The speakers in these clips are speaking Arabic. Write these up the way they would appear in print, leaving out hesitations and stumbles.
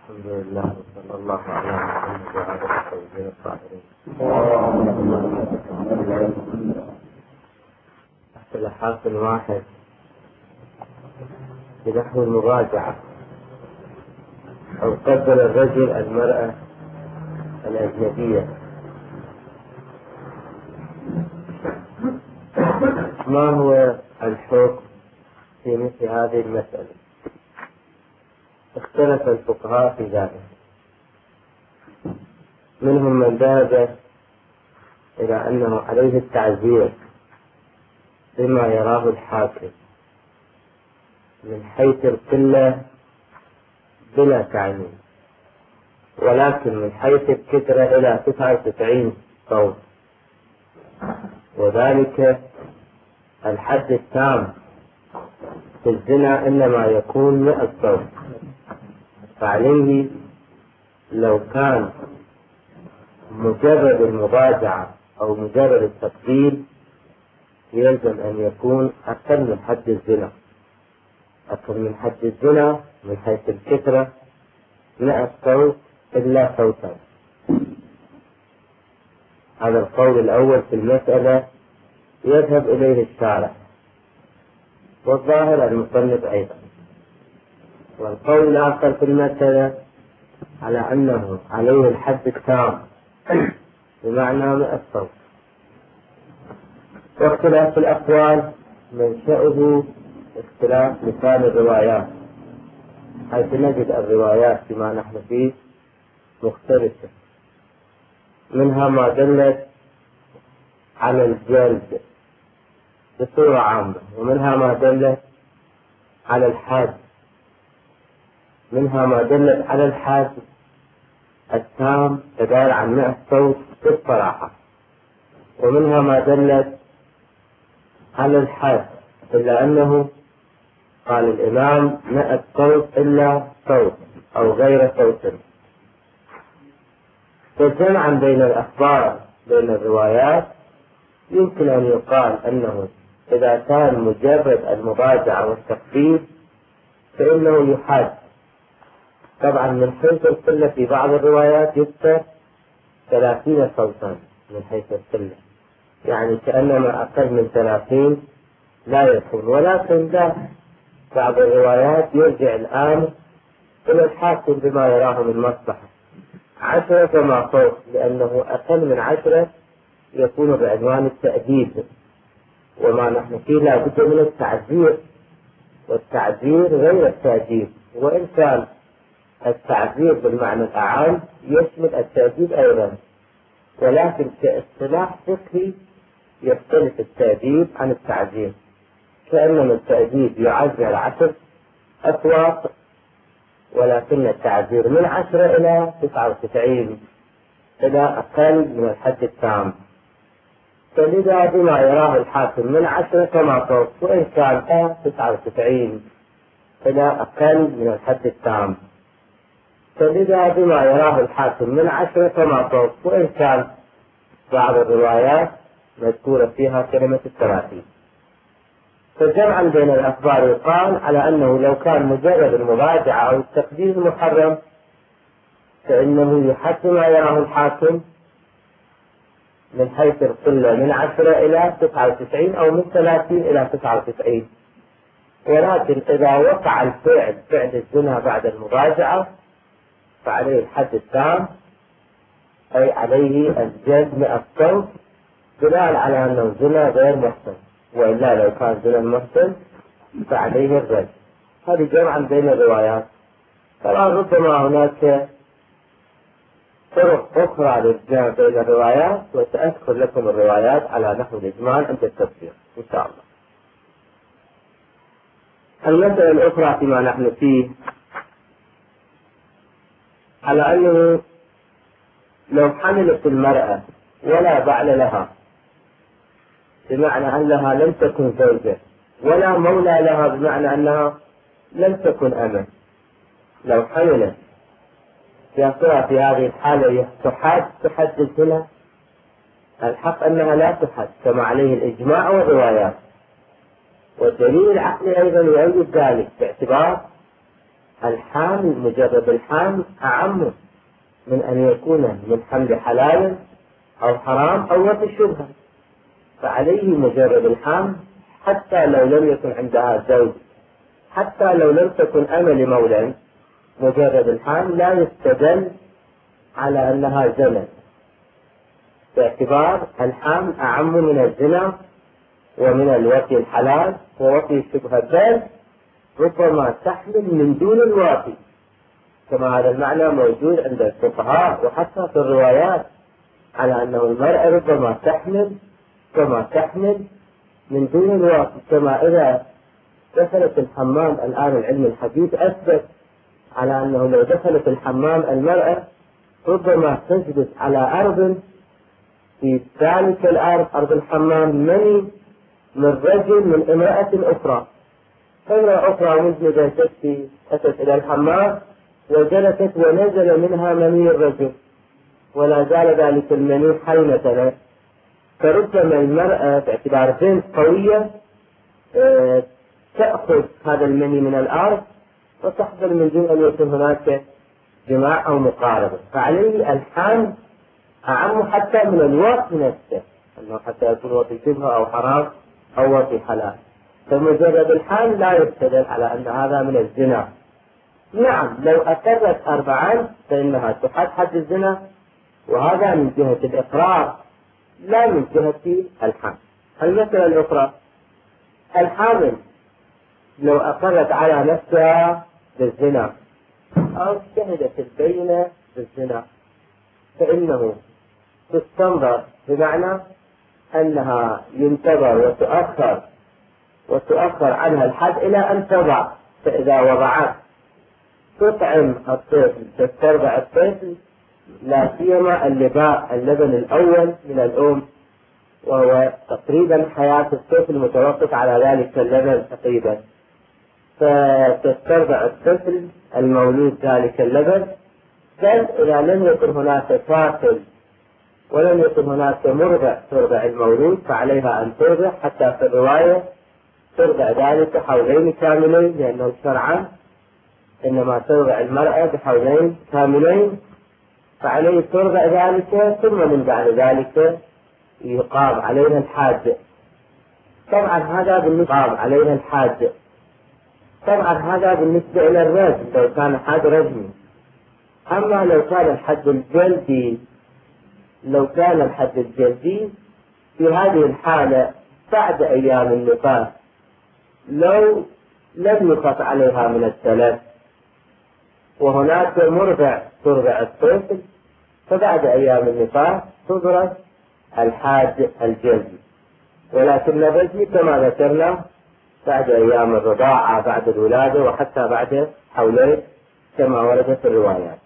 الحمد لله وصلى الله على محمد وعلى اله وصحبه الطاهرين. اختلافات واحد بنحو المراجعة أو قبل الرجل المرأة الأجنبية، ما هو الحكم في مثل هذه المسألة؟ اختلف الفقهاء في ذلك، منهم من ذهب إلى أنه عليه التعزير بما يراه الحاكم من حيث القلة بلا تعيين، ولكن من حيث الكثرة إلى 99 صوت، وذلك الحد التام في الزنا إنما يكون 100 صوت. فعليه لو كان مجرد المضاجعة أو مجرد التقبيل يلزم أن يكون أقل من حد الزنا، أقل من حد الزنا من حيث الكثرة 100 صوت إلا صوتا. هذا القول الأول في المسألة يذهب إليه الشارع والظاهر المصنف أيضا. والقول الآخر في المسألة على أنه عليه الحد التام بمعنى 100 صوت. واختلاف الأقوال منشأه اختلاف لسان الروايات، حيث نجد الروايات فيما نحن فيه مختلفة، منها ما دلت على الجلد بصورة عامة، ومنها ما دلت على الحد، منها ما دلت على الحد التام تدال عن 100 صوت بالصراحة، ومنها ما دلت على الحد إلا أنه قال الإمام 100 صوت إلا صوت أو غير صوت. فجمعا بين الأخبار بين الروايات يمكن أن يقال أنه إذا كان مجرد المضاجعة والتخفيف فإنه يحد. طبعا من حيث القلة في بعض الروايات يذكر 30 صوتا من حيث القلة، يعني كأنما أقل من 30 لا يكون، ولكن لا، بعض الروايات يرجع الآن إلى الحاكم بما يراه من مصلحة 10 فما فوق، لأنه أقل من 10 يكون بعنوان التأديب، وما نحن فيه لا بد من التعزير، والتعزير غير التأديب، وإن كان التعزير بالمعنى الأعم يشمل التأديب أيضا، ولكن كاصطلاح فقهي يختلف التأديب عن التعزير، كأنما التأديب يعزر 10 أصوات، ولكن التعزير من 10 إلى 99 إلى أقل من الحد التام. فلذا بما يراه الحاكم من 10 كما فوق، وإن كان 99 إلى أقل من الحد التام. فلذا بما يراه الحاكم من 10 كما فوق، وإن كان بعض الروايات مذكورة فيها كلمة 30. فجمعا بين الأخبار يقال على أنه لو كان مجرد المضاجعة أو التقدير محرم فإنه يحد ما يراه الحاكم من حيث القلة من 10 إلى 99 أو من 30 إلى 99. ولكن إذا وقع الفعل فعل الزنا بعد المضاجعة فعليه الحد التام، أي عليه الجلد 100 صوت، دلالة على أنه زنا غير محسن، وإلا لو كان زنا محسن فعليه الرجم. هذه جمعا بين الروايات. طبعا ربما هناك طرق أخرى للجمع بين الروايات، وسأذكر لكم الروايات على نحو الإجمال عند التفسير إن شاء الله. المسألة الأخرى فيما نحن فيه على أنه لو حملت المرأة ولا بعل لها، بمعنى أنها لم تكن زوجة، ولا مولى لها بمعنى أنها لم تكن أمة، لو حملت يا ترى في هذه الحالة تحد الزنا؟ الحق أنها لا تحد كما عليه الإجماع والروايات، والدليل العقلي أيضا يؤيد ذلك، باعتبار الحامل مجرد الحامل أعم من أن يكون من حمل حلال أو حرام أو وفي الشبهة. فعليه مجرد الحامل حتى لو لم يكن عندها زوج، حتى لو لم تكن أم لمولى، مجرد الحامل لا يستدل على أنها زنت، باعتبار الحامل أعم من الزنا ومن الوطي الحلال ووطي الشبهة، بل ربما تحمل من دون الواطي، كما هذا المعنى موجود عند الفقهاء وحتى في الروايات على أنه المرأة ربما تحمل كما تحمل من دون الواطي. كما إذا دخلت الحمام، الآن العلم الحديث أثبت على أنه لو دخلت الحمام المرأة ربما تجلس على أرض، في ذلك الأرض أرض الحمام من رجل من امرأة أخرى، امرأة أخرى مزمدة تكفي أتت إلى الحمام وجلست ونزل منها مني الرجل ولا زال ذلك المني حي مثلا، فربما المرأة باعتبار بنت قوية تأخذ هذا المني من الأرض وتحصل من دون أن يكون هناك جماع أو مقاربة. فعليه الحامل أعم حتى من الوطي نفسه، أنه حتى يكون وطي شبهة أو حرام أو وطي حلال. فمجرد الحامل لا يستدل على أن هذا من الزنا. نعم لو أقرت 4 فإنها تحد حد الزنا، وهذا من جهة الإقرار لا من جهة الحمل. المسألة الأخرى، الحامل لو أقرت على نفسها بالزنا أو شهدت البينة بالزنا فإنه تستنظر، بمعنى أنها ينتظر وتؤخر عنها الحد إلى أن تضع. فإذا وضعت تطعم الطفل، تسترضع الطفل، لا سيما اللبن الأول من الأم، وهو تقريبا حياة الطفل متوقف على ذلك اللبن تقريبا، فتسترضع الطفل المولود ذلك اللبن. بل إذا لم يكن هناك كافل ولم يكن هناك مرضع ترضع المولود فعليها أن ترضع، حتى في الرواية ترضع ذلك حولين كاملين، لأنه شرعا إنما ترضع المرأة بحولين كاملين، فعليه ترضع ذلك، ثم من بعد ذلك يقام عليها الحاد. طبعا هذا بالنسبة إلى الرجم لو كان حد رجمي. أما لو كان الحد الجلدي في هذه الحالة بعد أيام النفاس، لو لم يقط عليها من الثلاث وهناك مرضع ترضع الطفل، فبعد أيام النفاس تضرب الحاد الجلدي، ولكن الرجم كما ذكرنا بعد أيام الرضاعة، بعد الولادة، وحتى بعد حولين كما ورد في الروايات.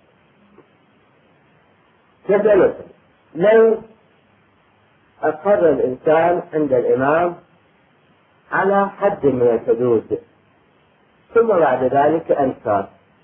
كذلك لو أقر الإنسان عند الإمام على حد من الحدود ثم بعد ذلك أنكر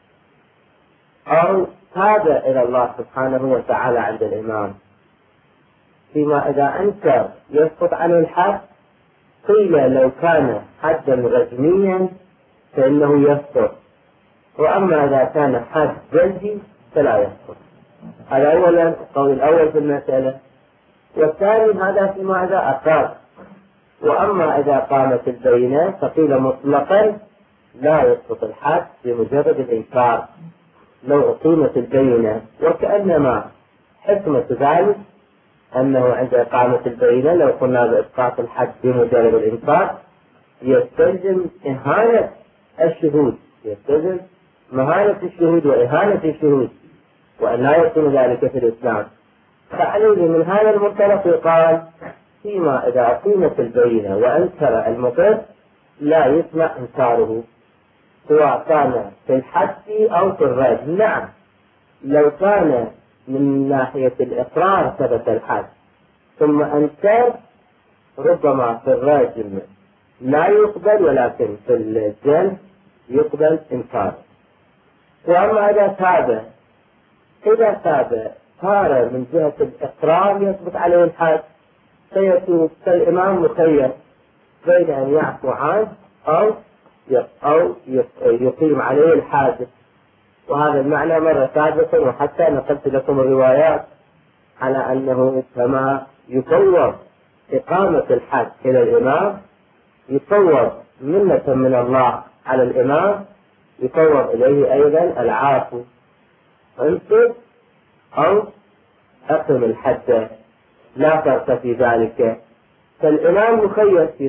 أو تاب إلى الله سبحانه وتعالى عند الإمام، فيما إذا أنكر يسقط عنه الحد، قيل لو كان حدا رجميا فإنه يسقط، وأما إذا كان حد جلدي فلا يسقط. هذا أولا القول الأول في المسألة. والثاني هذا فيما إذا أقر، وأما إذا قامت البينة فقيل مطلقا لا يسقط الحد بمجرد الإنكار لو أقيمت البينة، وكأنما حكمة ذلك أنه عند إقامة البينة لو قلنا بإسقاط الحد بمجرد الإنكار يستلزم إهانة الشهود، يستلزم مهانة الشهود وإهانة الشهود، وأن لا يكون ذلك في الإسلام. فعليه من هذا المنطلق يقال فيما إذا أقيمت البينة وأنكر المقر لا يسمع إنكاره، سواء كان في الحد أو في الرجم. نعم لو كان من ناحية الإقرار ثبت الحد ثم أنكر ربما في الرجم لا يقبل، ولكن في الجلد يقبل إنكاره. وأما إذا تاب صار من جهة الإقرار يثبت عليه الحد، فيتوب، فالإمام مخير بين أن يعفو عنه أو يقيم عليه الحد وهذا المعنى مر سابقا، وحتى نقلت لكم الروايات على أنه كما يفوض إقامة الحد إلى الإمام، يفوض منة من الله على الإمام، يفوض إليه أيضا العافو، انصب أو أقم الحد، لا فرق في ذلك. فالإمام مخير في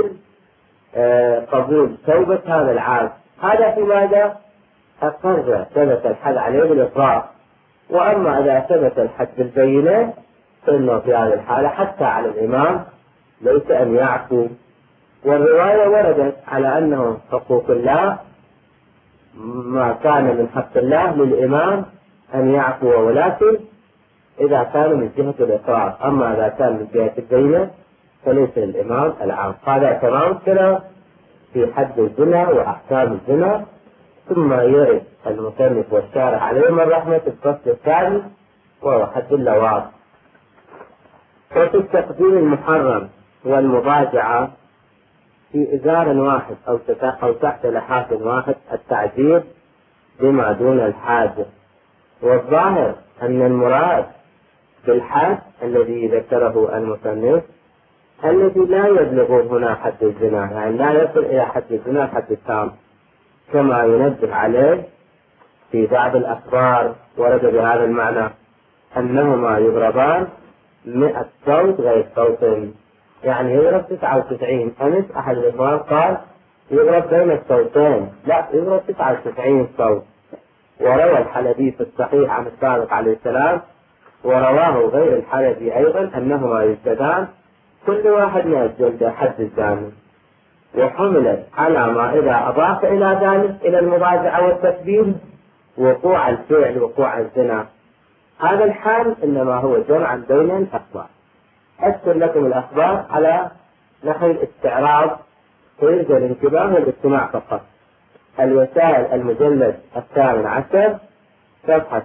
قبول توبة هذا العاف. هذا في ماذا؟ أقر ثبت الحد عليه بالإقرار. وأما إذا ثبت الحد بالبينة فإنه في هذه الحالة حتى على الإمام ليس أن يعفو. والرواية وردت على أنه حقوق الله ما كان من حق الله للإمام أن يعفو، ولكن إذا كان من جهة الإقرار. أما إذا كان من جهة البينة فليس للإمام العفو. هذا تمام كلام في حد الزنا وأحكام الزنا. ثم يرد المصنف والشارع عليهم الرحمة في الفصل الثاني وهو حد اللواط. وفي التقديم المحرم والمضاجعة في إزار واحد أو تحت لحاف واحد التعذير بما دون الحاجة. والظاهر أن المراد بالحد الذي ذكره المصنف الذي لا يبلغ هنا حد الزنا، يعني لا يصل إلى حد الزنا الحد التام، كما ينبه عليه في بعض الأخبار ورد بهذا المعنى أنهما يضربان 100 صوت غير صوت، يعني يضرب 99. أمس أحد الإخوان قال يضرب بين الصوتين، لا، يضرب 99 صوت. وروى الحلبي في الصحيح عن الصادق عليه السلام، ورواه غير الحلبي أيضا، أنهما يجلدان كل واحد من الجلد حد الزاني. وحملت على ما إذا أضاف إلى ذلك إلى المضاجعة والتكبير وقوع الفعل وقوع الزنا. هذا الحال إنما هو جمع بين الأخبار. أذكر لكم الأخبار على نحو الاستعراض ويرجى الانتباه والاستماع فقط. الوسائل المجلد 18 صفحة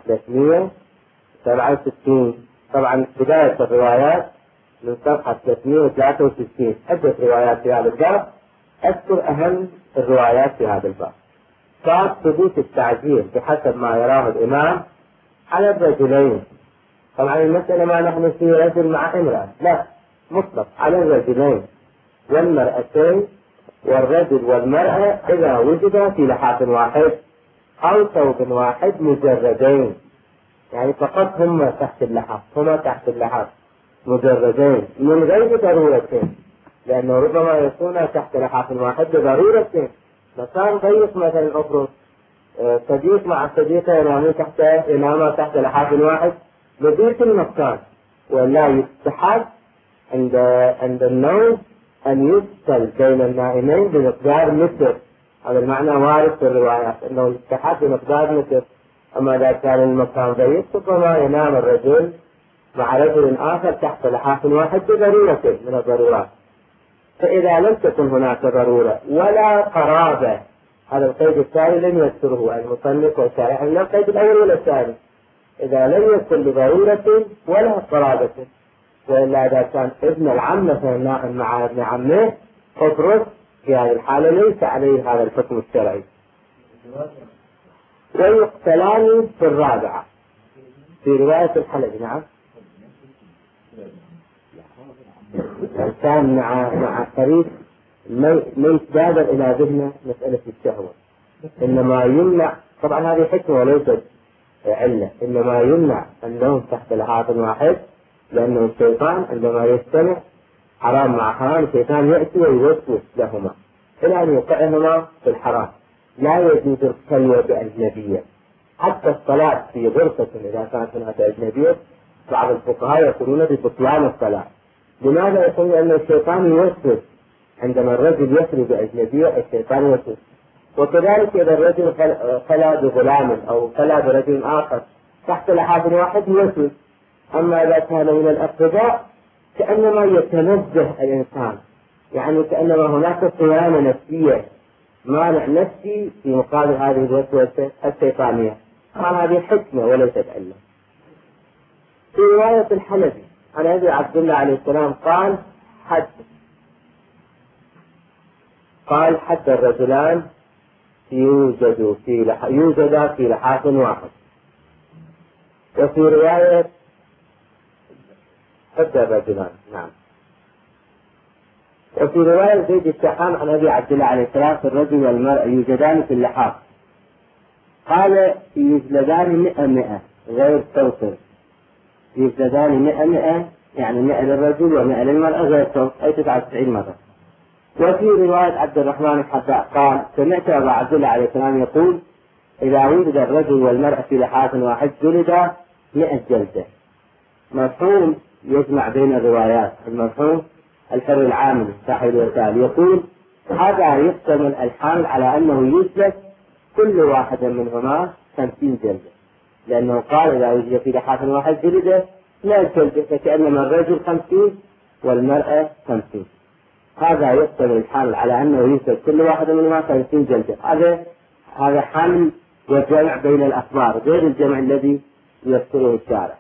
367. طبعا بداية الروايات من صفحة 363. عدة روايات في هذا الباب، أذكر أهم الروايات في هذا الباب. باب ثبوت التعزير بحسب ما يراه الإمام على الرجلين. طبعا المسألة ما نحن في رجل مع امرأة، لا، مطلق على الرجلين والمرأتين، والرجل والمرأة إذا وجدا في لحاف واحد أو ثوب واحد مجردين، يعني فقط هما تحت اللحاف مجردين من غير ضرورة، لأنه ربما يكون تحت لحاف واحد بضرورة. مكان ضيق مثلا أفرض صديق مع صديقة يناما تحت لحاف واحد بضيق المكان، ولا يستحب عند النوم أن يفصل بين النائمين بمقدار متر. هذا المعنى وارد في الروايات أنه يستحب بمقدار متر. أما إذا كان المكان ضيق ربما ينام الرجل مع رجل آخر تحت لحاف واحد بضرورة من الضرورات. فإذا لم تكن هناك ضرورة ولا قرابة، هذا القيد الثاني لم يذكره المصنف والشارع، إلا القيد الأول ولا الثاني. إذا لم يكن لضرورة ولا قرابة، وإلا إذا كان ابن العم مثلا نائم مع ابن عمه افرض، في هذه الحالة ليس عليه هذا الحكم الشرعي. ويقتلان في الرابعة في رواية الحلبي. نعم، الإنسان مع قريب ما يتبادر إلى ذهنه مسألة الشهوة، إنما يمنع. طبعا هذه حكمة وليست علة. إنما يمنع النوم تحت لحاف واحد، لأنه الشيطان عندما يجتمع حرام مع حرام الشيطان يأتي ويوسوس لهما إلى أن يوقعهما في الحرام. لا يجوز الخلوة بأجنبية، حتى الصلاة في غرفة إذا كانت هناك أجنبية بعض الفقهاء يقولون ببطلان الصلاة. لماذا؟ يقولون أن الشيطان يوسوس عندما الرجل يخلو بأجنبية، الشيطان يوسوس. وكذلك إذا الرجل خلا بغلام أو خلا برجل آخر تحت لحاف واحد يوسوس. أما إذا كان من الأقرباء كأنما يتنزه الإنسان، يعني كأنما هناك صيانة نفسية، مانع نفسي في مقابل هذه الوسوسة الشيطانية. هذه حكمة وليست علة. في رواية الحلبي عن أبي عبد الله عليه السلام قال حد الرجلان يوجد في لحاف واحد. وفي رواية حد الرجلان. نعم. وفي رواية زيد الشحام عن أبي عبد الله عليه السلام في الرجل والمرأة يوجدان في اللحاف، قال يجلدان 100 غير صوت، يجلدان 100 يعني 100 للرجل و100 للمرأة غير صوت، أي 99 مرة. وفي رواية عبد الرحمن الحداء قال سمعت أبا عبد الله عليه السلام يقول إذا وجد الرجل والمرأة في لحاف واحد جلد 100 جلدة. مفهوم يجمع بين الروايات. المفهوم الحر العامل صاحب الرسالة يقول هذا يحتمل الحمل على أنه يجلد كل واحد منهما 50 جلدة، لأنه قال إذا وجد في لحاف واحد جلد 100 جلدة، فكأنما الرجل 50 والمرأة 50. هذا يحتمل الحمل على أنه يجلد كل واحد منهما 50 جلدة. هذا حمل وجمع بين الأخبار غير الجمع الذي يذكره الشارع.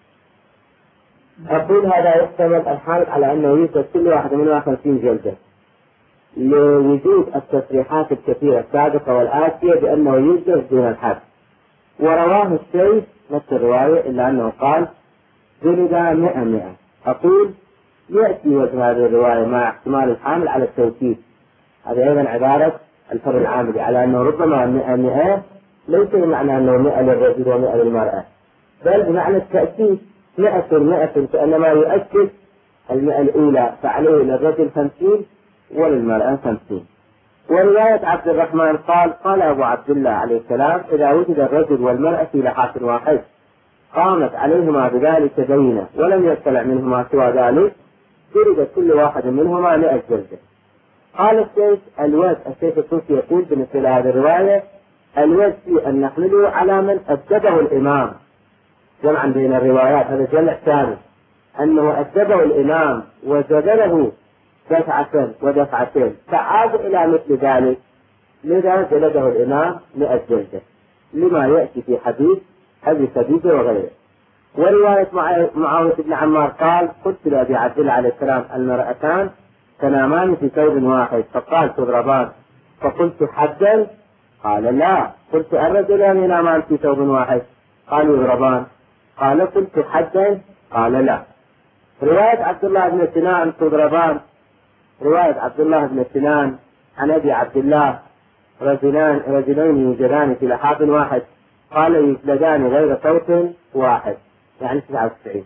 أقول هذا يحتمل الحمل على أنه يوجد كل واحد منها 50 جلدة لوجود التصريحات الكثيرة السابقة والآتية بأنه يوجد دون الحد. ورواه الشيخ نفس الرواية إلا أنه قال جلد 100. أقول يأتي وجه هذه الرواية مع احتمال الحمل على التوكيد. هذا أيضا عبارة الفرع العاملي على أنه ربما 100 ليس بمعنى أنه 100 للرجل و100 للمرأة، بل بمعنى التأكيد 100 كأنما يؤكد 100 الأولى، فعليه للرجل 50 وللمرأة 50. ورواية عبد الرحمن قال أبو عبد الله عليه السلام إذا وجد الرجل والمرأة في لحاف واحد قامت عليهما بذلك بينة ولم يطلع منهما سوى ذلك جلد كل واحد منهما 100 جلدة. قال الشيخ الطوسي يقول بالنسبة لهذه الرواية الوجه في أن نحمله على من أدبه الإمام، جمعا بين الروايات. هذا جمع ثاني أنه أدبه الإمام وجلده دفعة ودفعتين فعاد إلى مثل ذلك، لذا جلده الإمام 100 جلدة لما يأتي في حديث أبي خديجة وغيره. ورواية معاوية بن عمار قال قلت لأبي عبد الله عليه السلام المرأتان تنامان في ثوب واحد فقال تضربان، فقلت حدا؟ قال لا. قلت الرجلان ينامان في ثوب واحد؟ قال يضربان. قال قلت حدا؟ قال لا. رواية عبد الله بن سنان تضربان، رواية عبد الله بن سنان عن أبي عبد الله رجلين يوجدان في لحاف واحد قال يجلدان غير صوت واحد، يعني 99.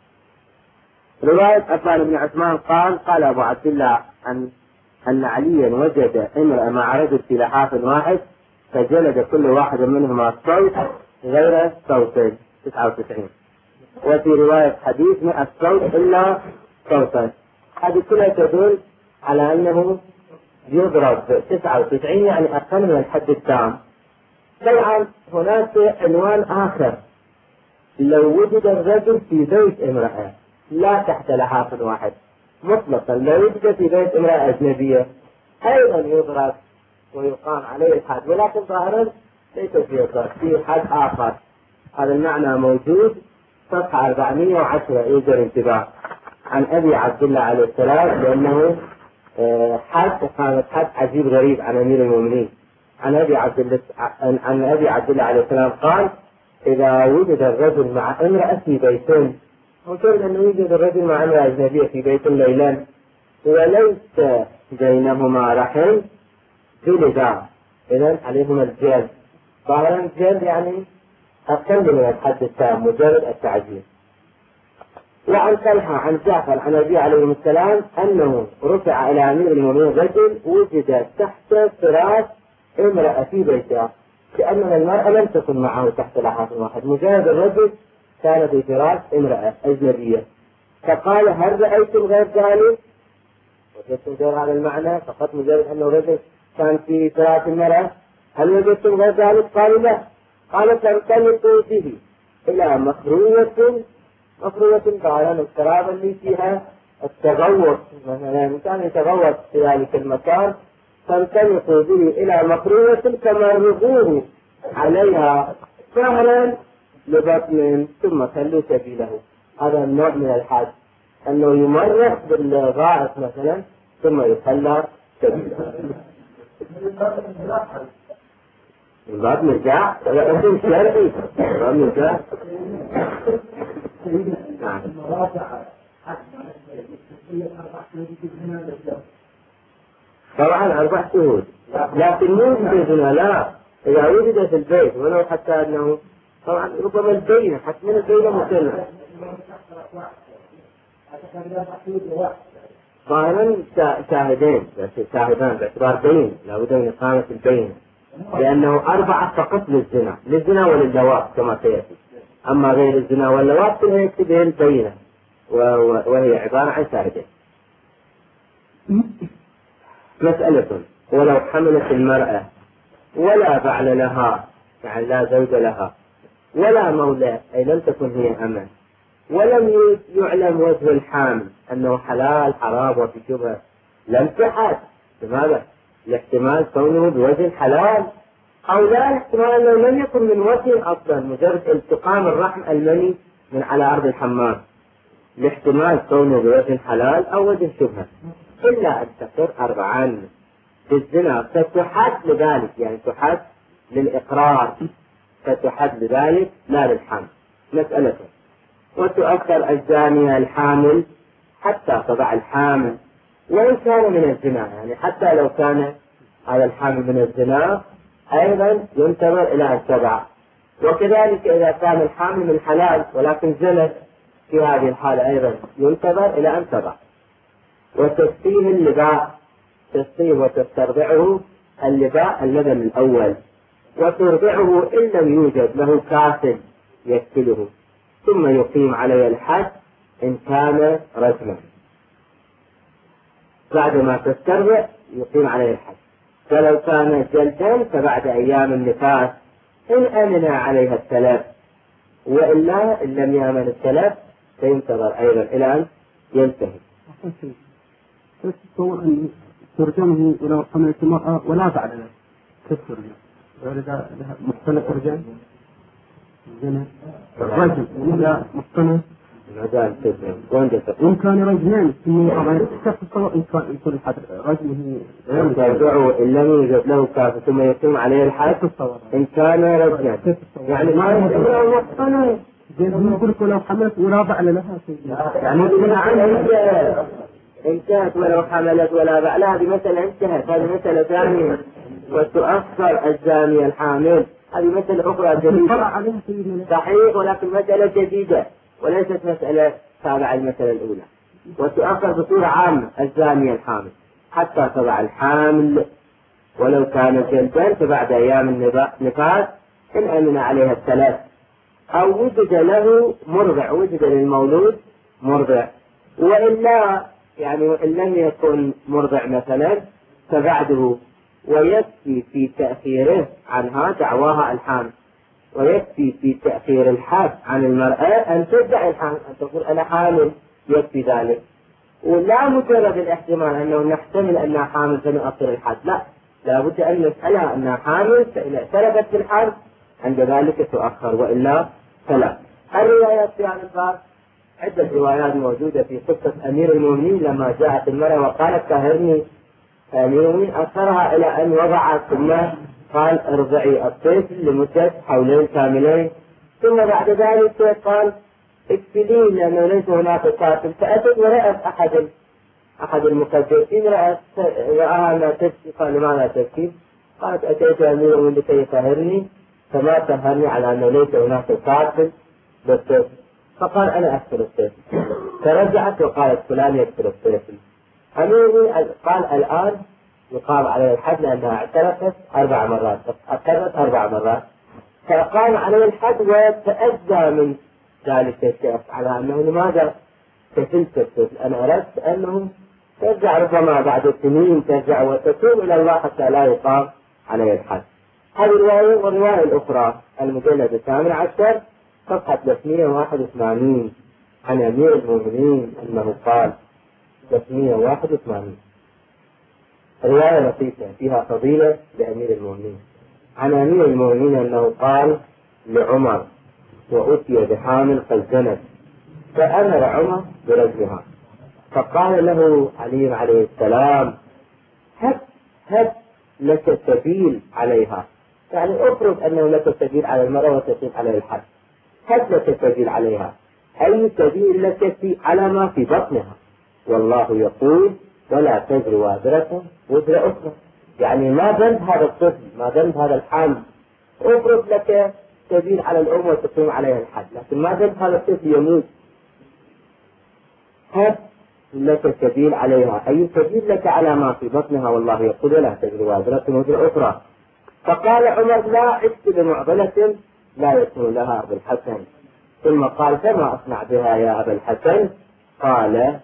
رواية عثمان بن عثمان قال أبو عبد الله أن عليا وجد امرأة مع رجل في لحاف واحد فجلد كل واحد منهما صوت غير صوتين 99. وفي رواية حديث 100 صوت إلا صوتا. هذه كلها تدل على أنه يضرب 99 يعني أقل من الحد التام. طبعا هناك عنوان آخر، لو وجد الرجل في بيت امرأة لا تحت لحاف واحد مطلقا، لو وجد في بيت امرأة أجنبية أيضا يضرب ويقام عليه الحد، ولكن ظاهرا ليس في الضرب، في حد آخر. هذا المعنى موجود صفحة 410 يوجد انتباه عن أبي عبد الله عليه السلام، لأنه كانت حد عجيب غريب عن أمير المؤمنين. عن أبي عبد الله عليه السلام قال إذا وجد الرجل مع امرأة في بيتين، مجرد أن يوجد الرجل مع امرأة أجنبية في بيت ليلا وليس بينهما رحم جلدا، إذن عليهما الجلد. ظاهرا الجلد يعني أقل من الحد التام مجرد التعجيل. وعن طلحة عن جعفر عن أبي عليه السلام أنه رفع إلى أمير المؤمنين رجل وجد تحت فراش امرأة في بيتها، كأن المرأة لم تكن معه تحت لحاف واحد، مجرد الرجل كان في فراش امرأة أجنبية، فقال هل رأيتم غير ذلك؟ وجدتم غير هذا المعنى فقط مجرد أنه رجل كان في فراش المرأة، هل وجدتم غير ذلك؟ قالوا لا. قال تنطلقوا به إلى مخروية قال الشراب اللي فيها التغوط، مثلا كان يتغوط في ذلك المكان، فانطلقوا به إلى مخروية فمرغوه عليها شهرا لبطن ثم خلوا سبيله. هذا النوع من الحد، أنه يمرغ بالغائط مثلا ثم يخلى سبيله. من باب مرجع اسم شرعي، من باب مرجع. نعم. طبعا 4 شهود، لكن مو بإذن لا، إذا وجد في البيت ولو حتى أنه طبعا ربما البينة حتى من البينة مسلمة. ظاهرا شاهدان باعتبار بين، لا بد من إقامة البينة، لأنه 4 فقط للزنا ولللواط كما سيأتي، أما غير الزنا واللواط كلها يكتب به البينة وهي عبارة عن شاهدين. مسألة: ولو حملت المرأة ولا بعل لها، يعني لا زوج لها ولا مولى، أي لم تكن هي أمة، ولم يعلم وجه الحامل أنه حلال حرام وفي شبهة، لم تحد. لماذا؟ الاحتمال كونه بوجه حلال، أو لا، الاحتمال أنه لم يكن من وجه أصلا، مجرد التقام الرحم المني من على أرض الحمام، الاحتمال كونه بوجه حلال أو وجه شبهة، إلا أن تقر 4 في الزنا فتحد لذلك، يعني تحد للإقرار، فتحد لذلك لا للحمل. مسألة: وتؤخر الزانية الحامل حتى تضع الحامل، وإن كان من الزنا، يعني حتى لو كان هذا الحامل من الزنا أيضا ينتظر إلى أن تضع. وكذلك إذا كان الحامل من حلال ولكن زنت، في هذه الحالة أيضا ينتظر إلى أن تضع. وتسقيه اللباء، تسقيه وتسترضعه اللباء اللبن الأول، وترضعه إن لم يوجد له كاسب يكفله، ثم يقيم عليه الحد إن كان رجما. بعدما تسترضع يقيم عليه الحد. فلو كان جلدا فبعد أيام النفاس إن أمن عليها التلف، وإلا إن لم يأمن التلف فينتظر أيضا إلى أن ينتهي. تصور أن ترجمه ولو حملت المرأة ولا بعد كيف ترجم؟ ولذا محتمل ترجم رجل ولا محتمل المجال ترجم وإن كان رجلين كيف تصور إن كان يكون الحد رجله ترجعه إن لم يوجد له كافة ثم يقيم عليه الحد إن كان رجلا، يعني ما يقول محتمل يقول ولو حملت ولا بعد لها يعني انتهت ولو حملت ولا بعد، هذه مسألة انتهت، هذه مسألة ثانية. وتؤخر الزانية الحامل، هذه مسألة أخرى جديدة صحيح، ولكن مسألة جديدة وليست مسألة تابعة المسألة الأولى. وتؤخر بصورة عامة الزانية الحامل حتى تضع الحامل، ولو كان جلدا فبعد أيام النفاس إن أمن عليها الثلاث، أو وجد له مرضع، وجد للمولود مرضع، وإلا يعني وإن لم يكن مرضع مثلا فبعده. ويكفي في تأخيره عنها دعواها الحامل، ويكفي في تأخير الحد عن المرأة أن تدعي الحامل، أن تقول أنا حامل، يكفي ذلك. ولا مجرد الاحتمال أنه نحتمل أنها حامل فنؤخر الحد، لا بد أن نسألها أنها حامل، فإن اعترفت بالحد عند ذلك تؤخر، وإلا فلا. الروايات في هذا الباب عدة روايات موجودة في قصة أمير المؤمنين لما جاءت المرأة وقالت طهرني، أمير المؤمنين أخرها إلى أن وضعت، ثم قال ارضعي الطفل لمدة حولين كاملين، ثم بعد ذلك قال اكفلين لأنه ليس هناك قاتل. فأتت ورأت أحد المقدسين رأى ما تبكي، قال لماذا تبكي؟ قالت أتيت أمير المؤمنين لكي يطهرني فما طهرني على أنه ليس هناك قاتل بالطفل. فقال أنا أكثر الطفل. فرجعت وقالت فلان يكثر الطفل. أمير قال الآن يقام عليه الحد لأنها اعترفت 4 مرات، أكررت 4 مرات، فقام عليه الحد وتأذى من ذلك الشيخ على أنه لماذا كفلت الطفل. أنا أردت أنه ترجع ربما بعد سنين ترجع وتتوب إلى الله حتى لا يقام عليه الحد. هذه الرواية. والرواية الأخرى المجلد 18 صفحة 381 عن أمير المؤمنين أنه قال 381 رواية لطيفة فيها فضيلة لأمير المؤمنين. عن أمير المؤمنين أنه قال لعمر وأتي بحامل قد زنت، فأمر عمر برجمها، فقال له علي عليه السلام هب لك السبيل عليها، يعني افرض أنه لك سبيل على المرأة وتقيم عليه الحد، هل لك سبيل عليها؟ أي سبيل لك على ما في بطنها؟ والله يقول ولا تزر وازرة وزر أخرى، يعني ما ذنب هذا الطفل، ما ذنب هذا الحمل. افرض لك سبيل على الأم وتقيم عليها الحد، لكن ما ذنب هذا الطفل يموت، هل لك سبيل عليها؟ أي سبيل لك على ما في بطنها؟ والله يقول ولا تزر وازرة وزر أخرى. فقال عمر لا عشت بمعضلة لا يكون لها أبو الحسن. ثم قال فما أصنع بها يا أبا الحسن؟ قال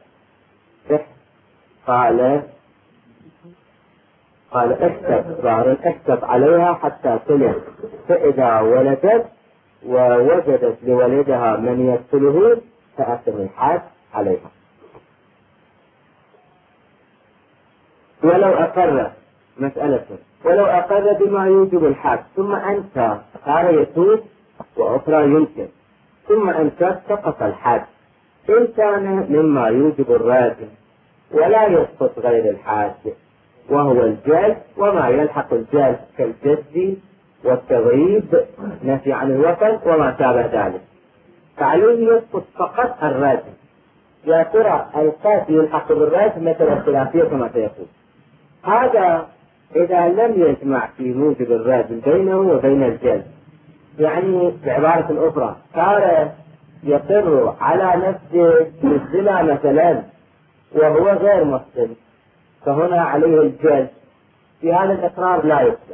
اكتب عليها حتى تلد، فإذا ولدت ووجدت لولدها من يقتله فأتم الحاد عليها. ولو أقر مسألة، ولو أقر بما يوجب الحاد ثم أنسى، صار يتوب وأخرى ينكر، ثم أنسى سقط الحاد إن كان مما يوجب الراجم ولا يسقط غير الحاد، وهو الجلد وما يلحق الجلد كالجد والتغريب نفي عن الوطن وما شابه ذلك، فعليه يسقط فقط الراجم. يا ترى القاتل يلحق بالراجم مثل الخلافية كما سيقول. هذا إذا لم يجمع في موجب الراجم بينه وبين الجلد، يعني بعبارة أخرى صار يقر على نفسه بالزنا مثلا وهو غير مسلم، فهنا عليه الجلد، في هذا الإقرار لا يقبل.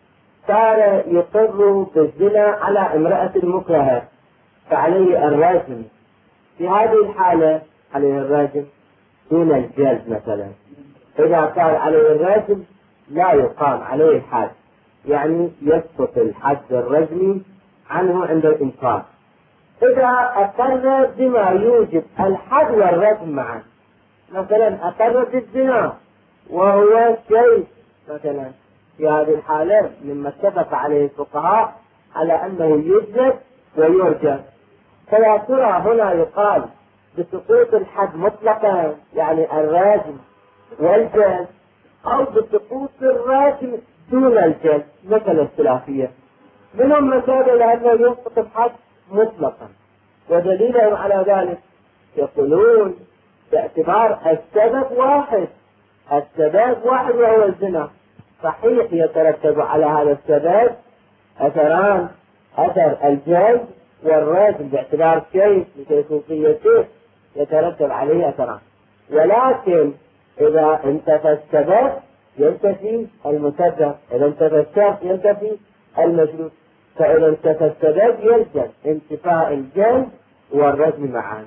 صار يقر بالزنا على امرأة مكرهة فعليه الراجم، في هذه الحالة عليه الراجم دون الجلد مثلا. إذا كان عليه الراجم لا يقام عليه الحد، يعني يسقط الحد الرجمي عنه عند الإنكار. إذا أقر بما يوجب الحد والرجم معا، مثلا أقر بالزنا وهو شيء مثلا، في هذه الحالة مما اتفق عليه الفقهاء على أنه يجلد ويرجم، فلا ترى هنا يقال بسقوط الحد مطلقا يعني الراجم والجلد، أو بسقوط الراجم دون الجلد مثل الخلافية. منهم مسألة لأنه يسقط الحد مطلقا، ودليلهم على ذلك يقولون باعتبار السبب واحد، السبب واحد وهو الزنا، صحيح يترتب على هذا السبب أثران، أثر الجلد والرجم باعتبار شيء لخصوصيته يترتب عليه أثران، ولكن إذا انتفى السبب ينتفي المسبب، إذا انتفى الشرط ينتفي المشروط، فإذا انتفى السبب يلزم انتفاء الجلد والرجم معا.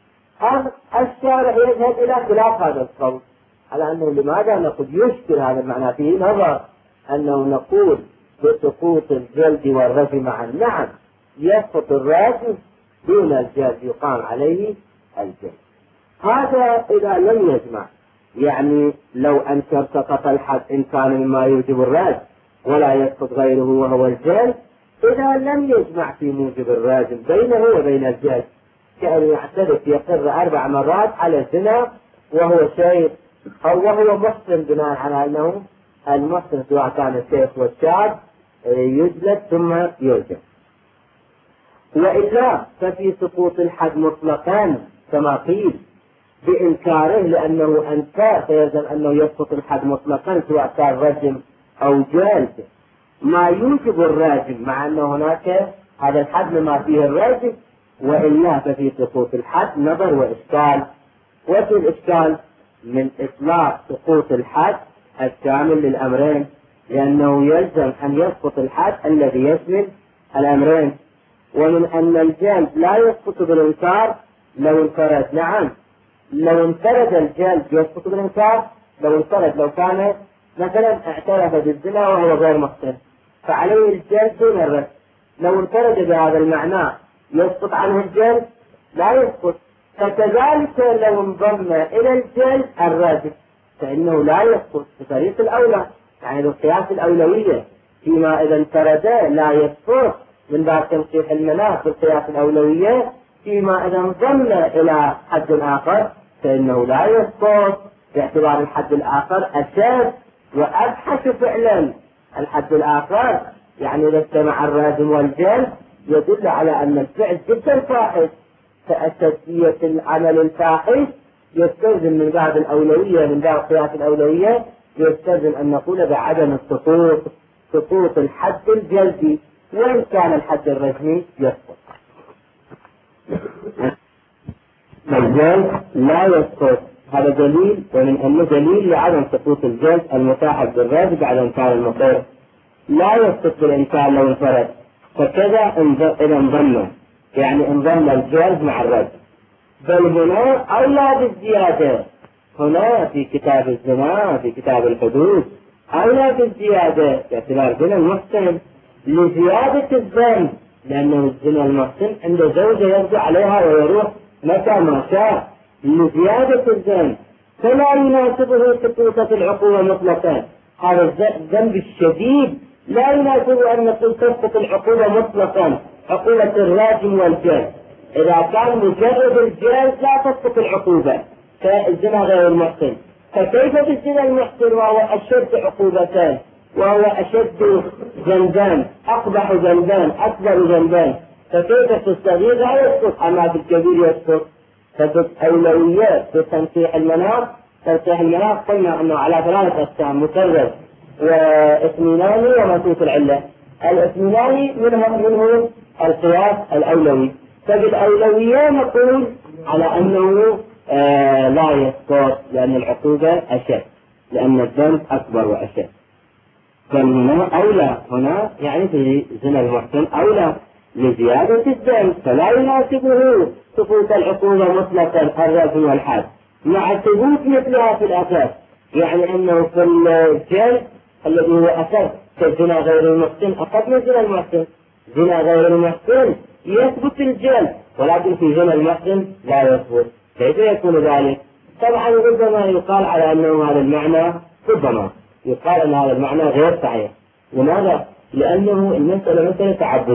الشارع يذهب إلى خلاف هذا القول، على أنه لماذا نقول يشكل هذا المعنى، فيه نظر أنه نقول بسقوط الجلد والرجم معا. نعم يسقط الرجم دون الجلد يقام عليه الجلد. هذا إذا لم يجمع، يعني لو أنكر سقط الحد إن كان مما يوجب الرجم ولا يسقط غيره وهو الجلد، إذا لم يجمع في موجب الراجم بينه وبين الجلد، كأن يعترف يقر 4 مرات على الزنا وهو شيخ أو وهو محسن، بناء على أنه المحسن سواء كان الشيخ والشاب يجلد ثم يرجم. وإلا ففي سقوط الحد مطلقا كما قيل بإنكاره، لأنه أنكار فيلزم أنه يسقط الحد مطلقا سواء كان رجم أو جلد ما يوجب الراجم، مع أنه هناك هذا الحد ما فيه الراجم. وإلا ففي سقوط الحد نظر وإشكال. وفي الإشكال من إطلاق سقوط الحد الشامل للأمرين، لأنه يلزم أن يسقط الحد الذي يشمل الأمرين، ومن أن الجلد لا يسقط بالإنكار لو انفرد. نعم لو انفرد الجلد يسقط بالإنكار، لو انفرد، لو كان مثلا اعترف بالزنا وهو غير محسن فعليه الجلد دون الرجم، لو انفرد بهذا المعنى يسقط عنه الجلد لا يسقط. فكذلك لو انضم إلى الجلد الرجم فإنه لا يسقط بطريق الأولى، يعني بالقياس الأولوية، فيما إذا انفرد لا يسقط من باب تنقيح المناخ بالقياس الأولوية، فيما إذا انضم إلى حد آخر فإنه لا يسقط باعتبار الحد الآخر أشد وأبحث فعلا. الحد الآخر يعني إذا اجتمع الراجم والجلد يدل على أن الفعل جدا فاحش، فأساسية العمل الفاحش يستلزم من باب الأولوية، من باب قياس الأولوية يستلزم أن نقول بعدم سقوط الحد الجلدي، وإن كان الحد الرجمي يسقط. الجلد لا يسقط، هذا دليل، ومن أنه دليل لعدم سقوط الجلد المصاحب بالرجم بعد إنكار المصير. لا يسقط بالإنكار لو انفرد، فكذا إذا انضم، يعني انضم الجلد مع الرجم. بل هنا أولى بالزيادة، هنا في كتاب الزنا في كتاب الحدود أولى بالزيادة باعتبار زنا المحسن لزيادة الذنب، لأنه الزنا المحسن عند زوجة يرجع عليها ويروح متى ما شاء لزيادة الذنب، فلا يناسبه سقوط العقوبة مطلقا. هذا الذنب الشديد لا يناسبه أن نقول تسقط العقوبة مطلقا، عقوبة الراجم والجلد. إذا كان مجرد الجلد لا تسقط العقوبة كالزنا غير المحسن، فكيف بالزنا المحسن وهو أشد عقوبتان، وهو أشد ذنبان، أقبح ذنبان، أكبر ذنبان، فكيف في الصغير لا يسقط أما في الكبير يسقط؟ فالأولويات في تنقيح المناط، تنقيح المناط قلنا أنه على ثلاثة أقسام: مكرر وإثميناني ومنصوص العلة. الإثميناني منه القياس الأولوي، فبالأولوية نقول على أنه لا يسقط لأن العقوبة أشد، لأن الذنب أكبر وأشد. فهنا أولى، هنا يعني في زنا المحسن أولى لزيادة الذنب، فلا يناسبه سقوط العقوبة مطلقا الرجم والحد مع ثبوت مثلها في الأساس، يعني أنه في الجلد الذي هو أساس كالزنا غير المحسن أقل من زنا المحسن. زنا غير المحسن يثبت الجلد، ولكن في زنا المحسن لا يثبت. كيف يكون ذلك؟ طبعا ربما يقال على أنه هذا المعنى، ربما يقال أن هذا المعنى غير صحيح. لماذا؟ لأنه المسألة مسألة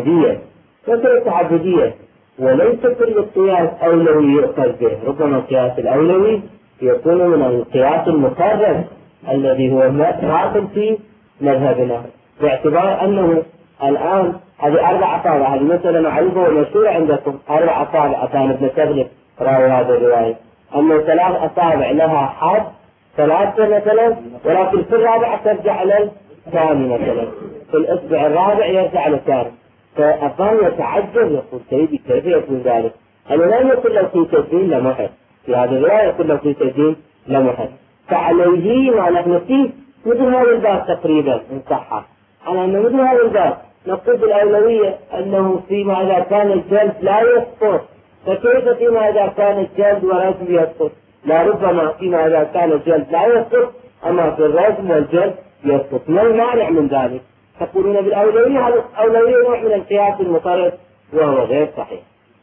تعبدية، وليس كل القياس أولوي يؤخذ به. ربما القياس الأولوي يكون من القياس المقرر الذي هو داخل في مذهبنا، باعتبار أنه الآن هذه 4 أصابع، هذه مسألة معروفة ومشهورة عندكم. 4 أصابع كان ابن تغلب راوي هذا الرواية، أنه 3 أصابع لها حد 3 مثلا، ولكن في الرابع ترجع إلى الثاني مثلا، في الإصبع الرابع يرجع إلى الثاني. فأبان يتعجب يقول سيدي كيف يكون ذلك؟ أنا لا يقول لو في تسجيل لمحد، في هذه الرواية يقول لو في تسجيل لمحد، فعليه ما نحن فيه مثل هذا الباب تقريبا إن صح، على أنه مثل هذا الباب نقول بالأولوية أنه فيما إذا كان الجلد لا يسقط، فكيف فيما إذا كان الجلد والرجم يسقط؟ لا، ربما فيما إذا كان الجلد لا يسقط أما في الرجم والجلد يسقط. ما المانع من ذلك؟ تقولون بالأولوية، هذا الأولوية نوع من القياس المطرد وهو غير صحيح.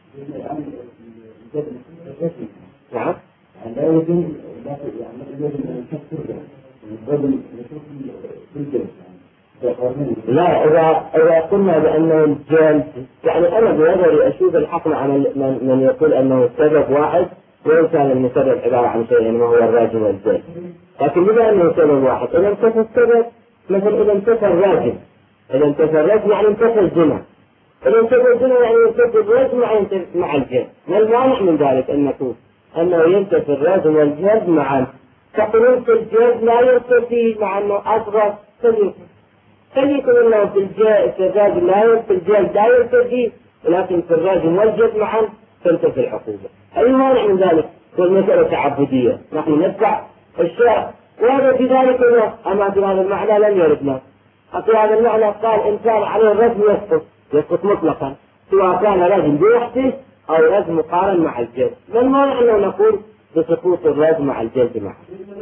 نعم. لا، إذا قلنا بأنه الجلد، يعني أنا بنظري أشوف الحق مع من يقول أنه سبب واحد وإن كان المسبب عبارة عن شيء ما هو الراجم والجلد، لكن بما أنه سبب واحد إذا انتفى السبب، مثلا إذا انتفى الراجم، إذا انتفى الرجم يعني انتفى الزنا، إذا انتفى الزنا يعني ينتفى الرجم مع الجلد. ما المانع من ذلك أن نقول أنه ينتفى الرجم والجلد معا؟ تقولون في الجلد لا ينتفي مع أنه أصغر، فليكن أنه في الرجم لا ينتفي، الجلد لا ينتفي، ولكن في الرجم والجلد معا تنتفي العقوبة. أي مانع من ذلك؟ والمسألة تعبدية، نحن نتبع الشرع، وهذا في ذلك أما في هذا المعنى لم يردنا. في هذا المعنى قال إن كان عليه الرجم يسقط مطلقا، سواء كان رجم بوحده أو رجم مقارن مع الجلد. ما المانع أنه نقول بسقوط الرجم مع الجلد معه؟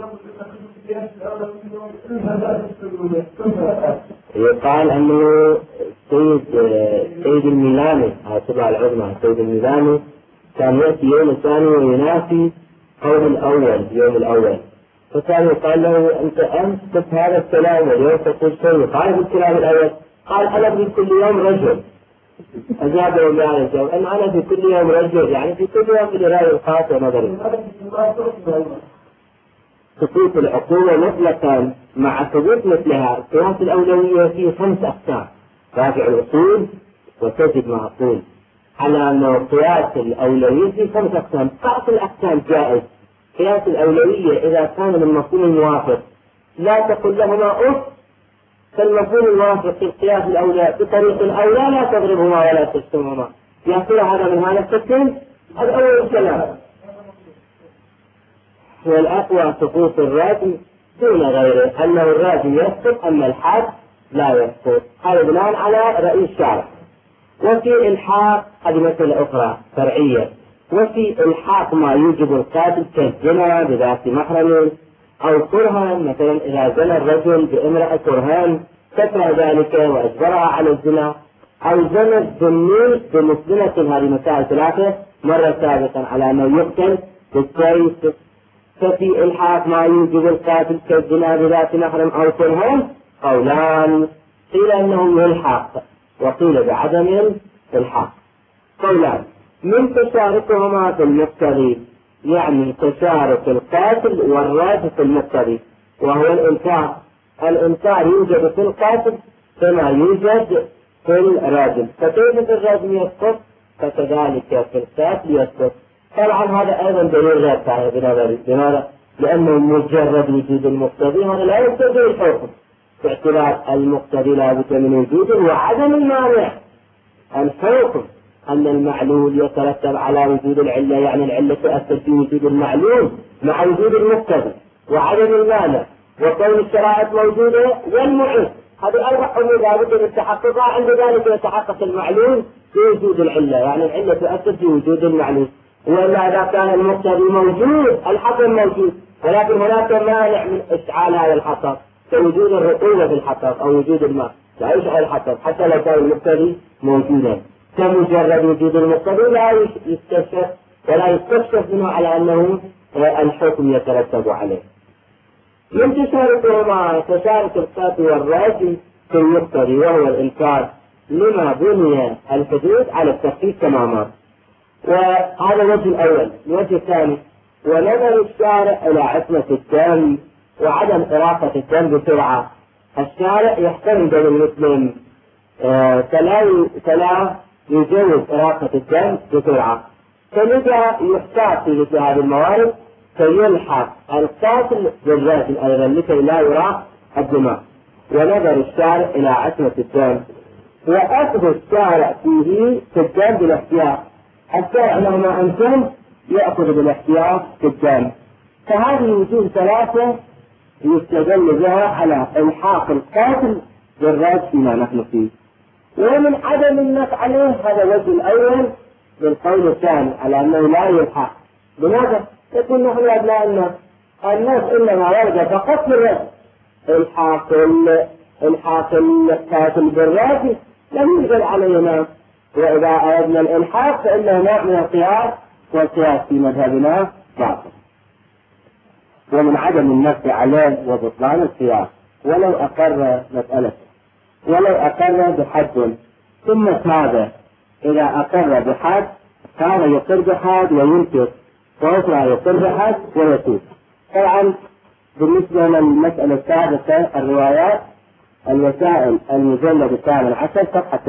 يقال أنه سيد الميلاني، هذا العظمى سيد الميلاني، كان يأتي يوم الثاني وينافي قول الأول يوم الأول، فكان يقال له أنت أمس قلت هذا الكلام واليوم تقول شيء يخالف الكلام الأول. قال أنا في كل يوم رجل، أجابه بهذا الجواب أن أنا في كل يوم رجل، يعني في كل يوم بالرأي الخاص ونظري. سقوط العقوبة مطلقا مع ثبوت مثلها، قياس الأولوية فيه 5 أقسام. راجع الأصول وتجد ما أقول على أنه قياس الأولوية في 5 أقسام. بعض الأقسام جائز. قياس الأولوية إذا كان من مفهوم الموافق لا تقل لهما أف، فالمفهوم الموافق في القياس الأولى بطريق الأولى لا تضربهما ولا تشتمهما. يصير هذا من هذا التقسيم. هذا أول الكلام. والأقوى سقوط الراجم دون غيره، أنه الراجم يسقط أما الحد لا يسقط. هذا بناء على رأي الشارع. وفي إلحاق هذه مسألة أخرى فرعية. وفي إلحاق ما يوجب القاتل كالزنا بذات محرم أو كرها، مثلا إذا زنى الرجل بامرأة كرهان كثر ذلك وأجبرها على الزنا، أو زنى الذمي بمسلمة، هذه مسائل 3 مرة سابقا على أنه يقتل بالسيف. ففي إلحاق ما يوجب القاتل كالزنا بذات محرم أو كرهان قولان، قيل أنه يلحق وقيل بعدم الحق. قولان: من تشاركهما في المقتضي، يعني تشارك القاتل والراجل في المقتضي، وهو الإنكار. الإنكار يوجد في القاتل كما يوجد في الراجل، فكيف في الراجل يسقط فكذلك في القاتل يسقط. طبعا هذا أيضا دليل غير صحيح بنظري. لماذا؟ لأنه مجرد وجود المقتضي هذا لا يقتضي الحكم، باعتبار المقتضي لا بد من وجوده وعدم المانع. الحكم أن المعلول يترتب على وجود العلة، يعني العلة تؤثر في وجود المعلول مع وجود المقتضي وعدم المانع وكون الشرائط موجودة والمعين. هذه 4 أمور لا بد من تحققها، عند ذلك يتحقق المعلول في وجود العلة، يعني العلة تؤثر في وجود المعلول. وإلا إذا كان المقتضي موجود الحصر موجود، ولكن هناك مانع من إشعال هذا الحصر كوجود الرطوبة في الحطب أو وجود الماء لا يشعل الحطب حتى لو كان المقتضي موجودا. كمجرد وجود المقتضي لا يستشف ولا يستشف منه على أنه الحكم يترتب عليه. من تشاركهما تشارك القاتل والراجل في المقتضي وهو الإنكار لما بني الحدود على التخفيف تماما. وهذا الوجه الأول. الوجه الثاني: ونظر الشارع إلى عصمة الدم وعدم إراقة الدم بسرعة. الشارع يحترم دم المسلم فلا يجوز إراقة الدم بسرعة، فلذا يحتاط في مثل هذه الموارد فيلحق القاتل بالراجل أيضا لكي لا يراق الدماء. ونظر الشارع إلى عصمة الدم وأخذ الشارع فيه في الدم بالاحتياط. الشارع مهما أمكن يأخذ بالاحتياط في الدم. فهذه وجوه 3 يستدل بها على إلحاق القاتل بالراجل فيما نحن فيه. ومن عدم النص عليه هذا الوجه الأول بالقول الثاني على أنه لا يلحق. لماذا؟ يقول نحن أبناء الناس إنما ورد فقط بالرجل. إلحاق القاتل بالراجل لم يوجد علينا، وإذا أردنا الإلحاق فإنه نوع من القياس، والقياس في مذهبنا باطل. ومن عدم النص عليه وبطلان القياس ولو أقر مسألة، ولو أقر بحد ثم تاب. إذا أقر بحد صار يقر بحد وينكر، وأخرى يقر بحد ويتوب. طبعا بالنسبة للمسألة السابقة الروايات الوسائل المجلد 18 صفحة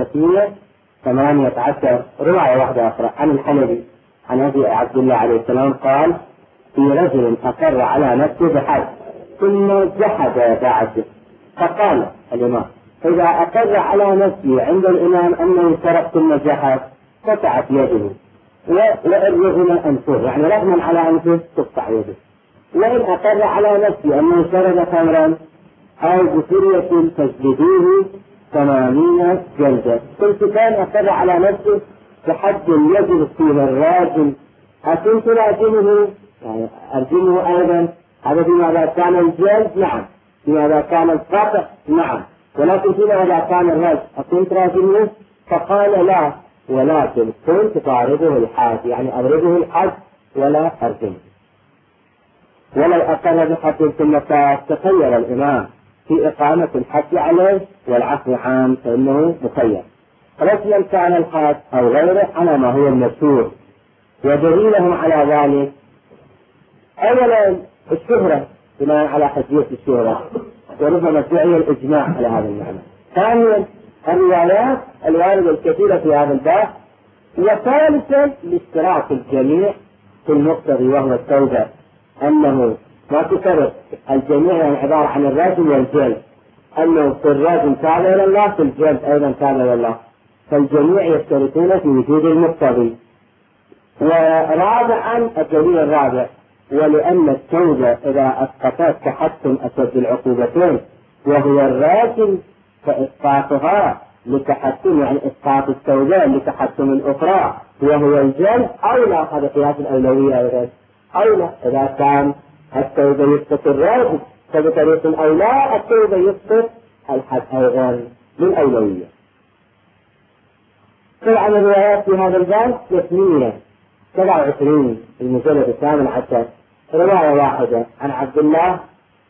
318 رواية واحدة أخرى عن الحنبي عن أبي عبد الله عليه السلام قال: في رجل أقر على نفسه بحد ثم جحد بعده، فقال الإمام: إذا أقر على نفسه عند الإمام أنه سرق ثم جحد قطعت يده، وإن رغم أنفه، يعني رغما على أنفه تقطع يده. وإن أقر على نفسه أنه شرب خمرا أو بسرية تجلدوه 80 جلدة. قلت كان أقر على نفسه بحد يجب فيه الراجل، أكنت راجمه يعني أرجمه أيضا؟ هذا فيما كان الجلد نعم، فيما كان القطع نعم، ولكن فيما إذا كان الرجل أكنت راجمه؟ فقال لا، ولكن كنت ضاربه الحاد، يعني أضربه الحد ولا أرجمه. ولو أقر بحد ثم تخير الإمام في إقامة الحد عليه والعفو عام فإنه مخير، رجلا كان الحاد أو غيره على ما هو المشهور. ودليلهم على ذلك: أولا الشهرة بناء على حجية الشهرة، وربما ادعي الإجماع على هذا المعنى. ثانيا الروايات الواردة الكثيرة في هذا الباب. وثالثا لاشتراك الجميع في المقتضي وهو التوبة، أنه ما تفرق الجميع يعني عبارة عن الرجم والجلد، أنه في الرجم تابع إلى الله، في الجلد أيضا تابع إلى الله، فالجميع يشتركون في وجود المقتضي. ورابعا الدليل الرابع، ولأن التوبة إذا أسقطت تحتم أشد العقوبتين وهو الراجم فإسقاطها لتحتم، يعني إسقاط التوبة لتحتم الأخرى وهو الجلد أولى. هذا قياس الأولوية أيضا أولى، إذا كان التوبة يسقط الراجم فبطريق أولى التوبة يسقط الحد أيضا للأولوية. طبعا الروايات في هذا الباب 327 في المجلد 18 رواية واحدة عن عبد الله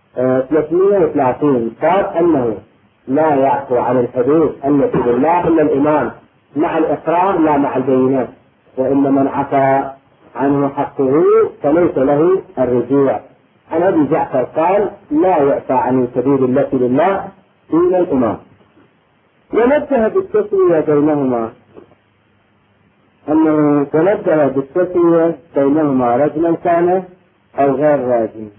330 قال أنه لا يعفو عن الحدود التي لله إلا الإمام مع الإقرار لا مع البينات، وإن من عفى عنه حقه فليس له الرجوع. عن أبي جعفر قال لا يعفى عن الحدود التي لله إلا الإمام. ونبه بالتسوية بينهما، أنه تنبه بالتسوية بينهما رجلا كان أو غير راجل،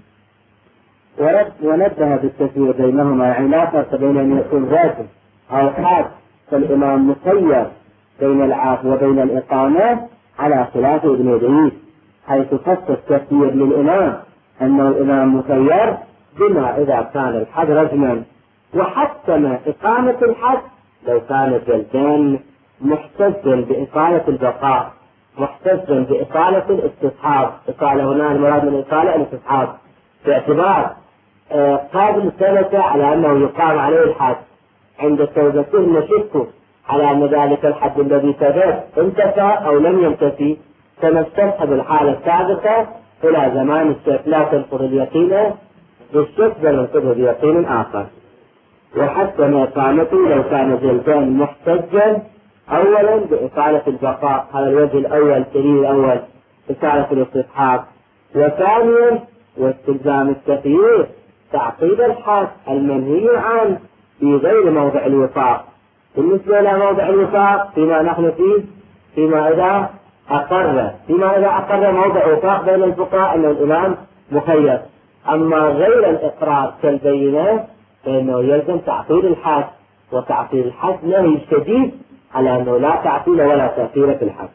ونبه بالتسوية بينهما يعني لا فرق بين أن يكون راجل أو حاد، فالإمام مخير بين العفو وبين الإقامة على خلاف ابن إدريس، حيث خص التسوية للإمام أنه الإمام مخير بما إذا كان الحد رجما، وحتم إقامة الحد لو كان جلدان محتجا بإطالة البقاء، محتجا بإطالة الاستصحاب. إطالة هنا المراد من الإطالة الاستصحاب، باعتبار قابل ثبت على أنه يقام عليه الحد، عند توبته نشك على أن ذلك الحد الذي ثبت انتفى أو لم ينتفي، فنستسحب الحالة الثابتة إلى زمان الشك، لا تنقض اليقين بالشك بل ينقضه بيقين آخر. وحتى ما إقامته لو كان جلدان محتجا أولا بإطالة البقاء، هذا الوجه الأول الدليل الأول إطالة الاستصحاب، وثانيا واستلزام التخيير تعقيد الحد المنهي عنه في غير موضع الوفاق. بالنسبة إلى موضع الوفاق فيما نحن فيه فيما إذا أقر موضع وفاق بين الفقهاء أن الإمام مخير، أما غير الإقرار كالبينة فإنه يلزم تعطيل الحد، وتعطيل الحد نهي شديد على أنه لا تعطيل ولا تأثير في الحد.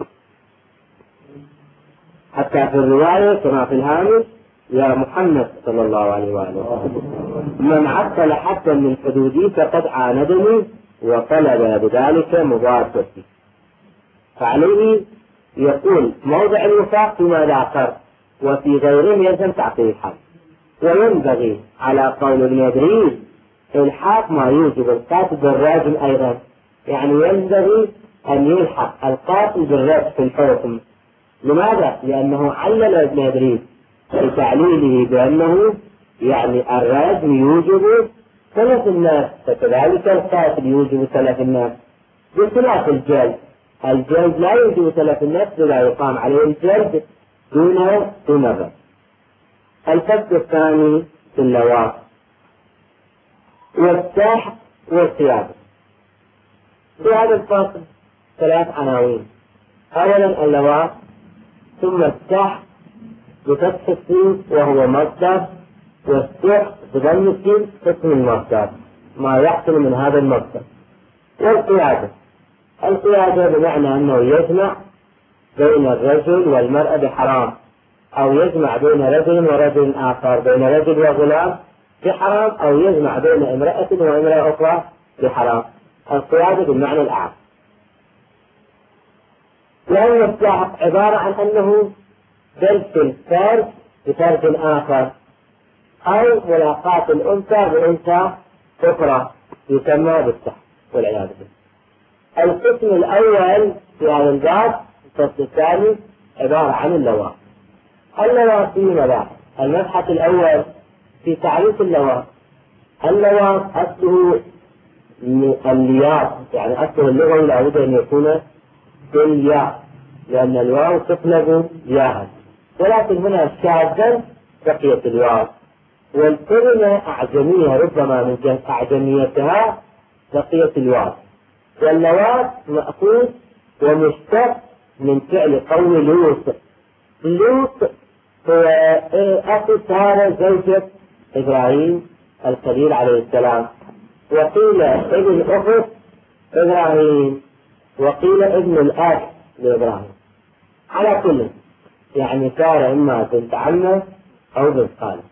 حتى في الرواية كما في الهامش يا محمد صلى الله عليه وآله من عطل حدا من حدودي فقد عاندني وطلب بذلك مضادتي، فعليه يقول موضع الوفاق فيما لا أقر، وفي غيره يلزم تعطيل الحد. وينبغي على قول ابن إدريس الحاق ما يوجب القاتل بالراجم أيضا، يعني ينبغي أن يلحق القاتل بالرجم في الحكم. لماذا؟ لأنه علل ابن إدريس في تعليله بأنه يعني الراجم يوجب تلف الناس، فكذلك القاتل يوجب تلف الناس، بخلاف الجلد. الجلد لا يوجب تلف الناس ولا يقام عليه الجلد دون الرجم. الفصل الثاني في اللواء والسحق والقيادة. في هذا الفصل 3 عناوين: أولا اللواء، ثم السحق بفتح السين وهو مصدر، والسحق بضم السين اسم المصدر ما يحصل من هذا المصدر. والقيادة، القيادة بمعنى أنه يجمع بين الرجل والمرأة بحرام، أو يجمع بين رجل ورجل آخر، بين رجل وغلام بحرام، أو يجمع بين امرأة وامرأة أخرى بحرام. القيادة بالمعنى الأعم. لأن السحق عبارة عن أنه جلس الفرد بفرد آخر، أو ملاقاة الأنثى بأنثى أخرى، يسمى بالسحق والعياذ بالله. القسم الأول في هذا الباب الفصل الثاني عبارة عن اللواء. اللواء في مباحث. المبحث الأول في تعريف اللواء. اللواء أصله اللياء، يعني أصله اللغوي لابد أن يكون بالياء، لأن الواو تقلب ياء، ولكن هنا شاذا بقيت الواو. والكلمة أعجمية ربما من أعجميتها بقية الواو، واللوات مأخوذ ومشتق من فعل قوم لوط. لوط هو أخو سارة زوجة إبراهيم الخليل عليه السلام، وقيل ابن أخت إبراهيم، وقيل ابن الأخ لإبراهيم. على كل يعني سارة إما بنت عمه أو بنت خاله.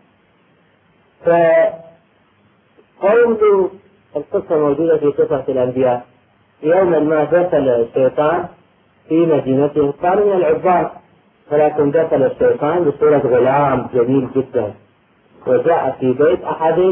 فقوم لوط القصة موجودة في قصة الأنبياء. يوما ما دخل الشيطان في مدينتهم، كانوا من العباد، ولكن دخل الشيطان بصورة غلام جميل جدا، وجاء في بيت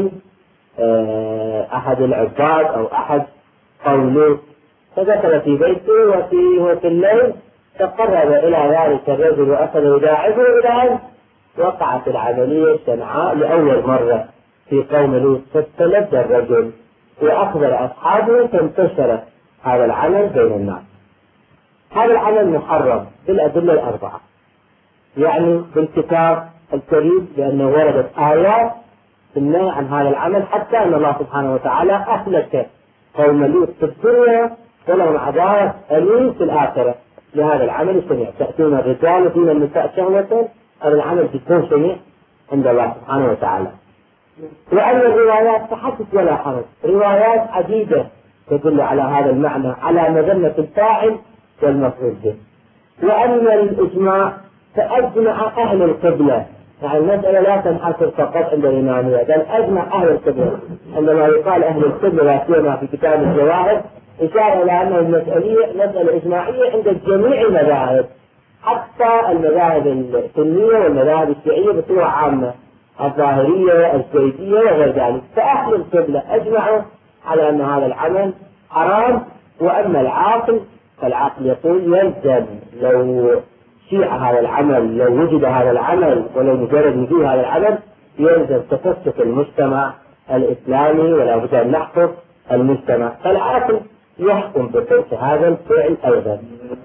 أحد العباد أو أحد قوم لوط، فدخل في بيته وفي الليل تقرب إلى ذلك الرجل وأخذ يداعبه إلى أن وقعت العملية الشنعاء لأول مرة في قوم لوط، فاستلذ الرجل وأخبر أصحابه، فانتشر هذا العمل بين الناس. هذا العمل محرم بالأدلة الأربعة، يعني بالكتاب الكريم، لأنه وردت آيات النهي عن هذا العمل، حتى أن الله سبحانه وتعالى أهلك قوم لوط في الدنيا ولهم عذاب أليم في الآخرة لهذا العمل الشنيع. تأتون الرجال ودون النساء شهوة، هذا العمل جدا شنيع عند الله سبحانه وتعالى. وأن الروايات تحدث ولا حرج، روايات عديدة تدل على هذا المعنى، على مذمة الفاعل والمفعول به. وأن الإجماع فأجمع أهل القبلة، يعني المسألة لا تنحصر فقط عند الإمامية، بل أجمع أهل القبلة. عندما يقال أهل القبلة لا سيما في كتاب الجواهر إشارة إلى أن مسألة إجماعية عند جميع المذاهب، حتى المذاهب السنية والمذاهب الشيعية بصورة عامة، الظاهرية الزيدية وغير ذلك. فأهل القبلة أجمعوا على أن هذا العمل حرام. وأما العاقل فالعاقل يقول يلزم لو شيع هذا العمل، لو وجد هذا العمل ولو مجرد وجود هذا العمل، يلزم تفسق المجتمع الإسلامي ولا بد أن نحكم المجتمع. فالعاقل يحكم بقيس هذا الفعل أيضا.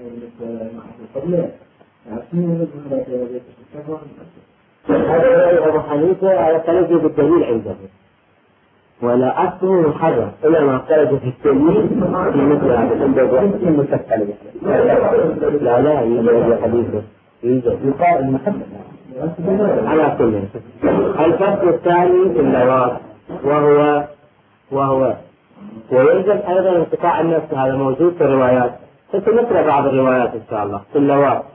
هذا رأي أبو حنيفة على خرج بالدليل عنده، ولا أصله محرم إلا ما خرج في الدليل في مثل هذا عند المتكلم. لا أبو حنيفة يقال المحرم على كل. الفصل الثاني في اللواط، وهو ويلزم أيضا انقطاع النفس، هذا موجود في الروايات، فسنقرأ بعض الروايات إن شاء الله. في اللواط،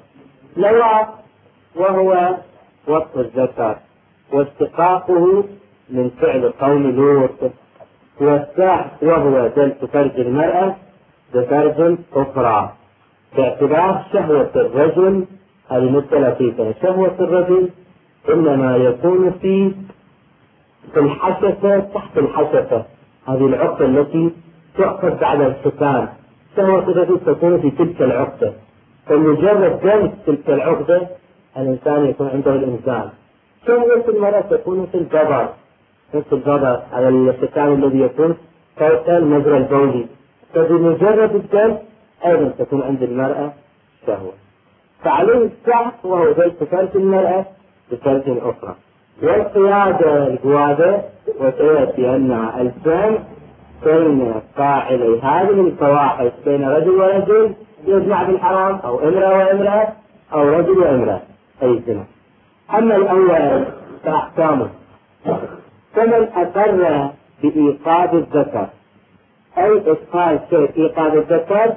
وهو وصف الذكر واشتقاقه من فعل قوم لوط، وهو دلت فرج المرأة بفرج أخرى، باعتبار شهوة الرجل المبتلى فيها. شهوة الرجل إنما يكون في الحشفة، تحت الحشفة، هذه العقدة التي تعقد بعد الختان. شهوة الرجل تكون في تلك العقدة، فمجرد دمج تلك العقدة الإنسان يكون عنده الإنسان. شهوة المرأة تكون في الجبر، مثل الجبر على الختان الذي يكون فوق المجرى البولي، فبمجرد الدم أيضا تكون عند المرأة شهوة. فعليه السحق وهو دلت فرج المرأة بفرج أخرى. والقيادة الجوادة وسيأتي أنها الجمع بين فاعلي هذه الفواحش، بين رجل ورجل يجمع بالحرام، أو امرأة وامرأة، أو رجل وامرأة، أي زنا. أما الأول فأحكامه، فمن أقر بإيقاظ الذكر، أي إدخال شيء إيقاظ الذكر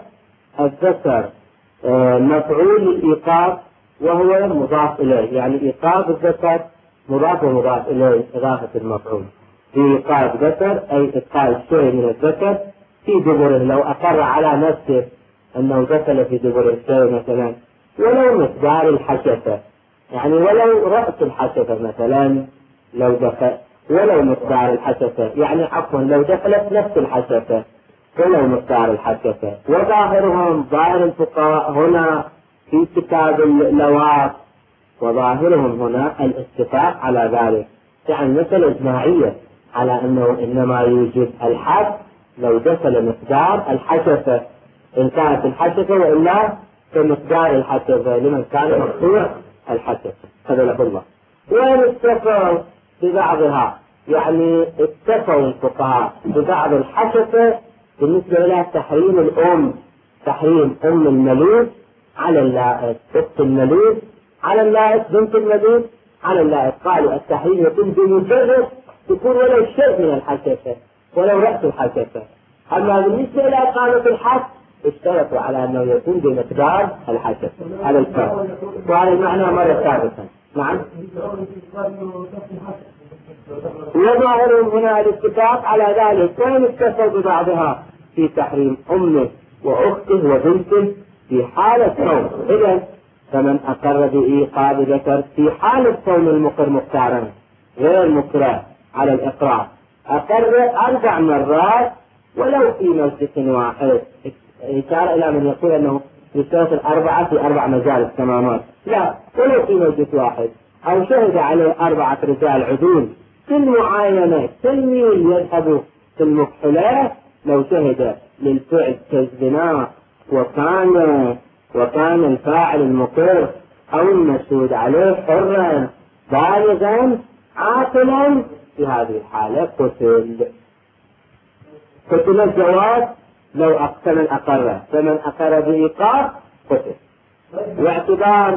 مفعول الإيقاظ وهو مضاف إليه، يعني إيقاظ الذكر مضاف ومضاف إليه إضافة المفعول. إيقاظ ذكر أي إدخال شيء من الذكر في دبره، لو أقر على نفسه أنه دخل في دبره شيء مثلا، ولو مقدار الحشفة، يعني ولو رأس الحشفة مثلا لو دخل، ولو مقدار الحشفة، يعني عفوا لو دخلت نفس الحشفة ولو مقدار الحشفة. وظاهرهم ظاهر الفقهاء هنا في كتاب اللواط، وظاهرهم هنا الاتفاق على ذلك، يعني مثل إجماعية على أنه إنما يوجد الحد لو دخل مقدار الحشفة، إن كانت الحشفة، وإلا كمقدار الحشفة لمن كان مقطوع الحشفة. هذا له الله. وإن اتفقوا ببعضها، يعني اتفقوا الفقهاء ببعض الحشفة بالنسبة إلى تحريم الأم، تحريم أم الملوث على اللائث، أخت الملوث على اللائث، بنت الملوث على اللائث. قالوا التحريم يكون بمجرد تكون ولو شيء من الحشفة، ولو رأس الحشفة. أما بالنسبة إلى إقامة الحد اشترطوا على أنه يكون بمقدار الحشفة على الفرد، وهذا المعنى مرة سابقا. نعم. وظاهرهم هنا الاتفاق على ذلك، وإن اتفقوا ببعضها في تحريم أمه وأخته وبنته في حالة صوم. إذن فمن أقر بإيقاظ ذكر في حالة صوم المقر مختارا غير مكره على الإقرار، أقر 4 مرات ولو في مجلس واحد. إشارة إلى من يقول أنه يشترط الأربعة في 4 مجالس تماما، لا، ولو في مجلس واحد. أو شهد عليه 4 رجال عدول في المعاينة كالميل يذهب في المكحلات، لو شهد للفعل كالزنا وكان الفاعل المقر أو المشهود عليه حرا بالغا عاقلا، في هذه الحالة قتل الجواز لو أقسم الأقر، فمن أقر بإيقاظ قتل. واعتبار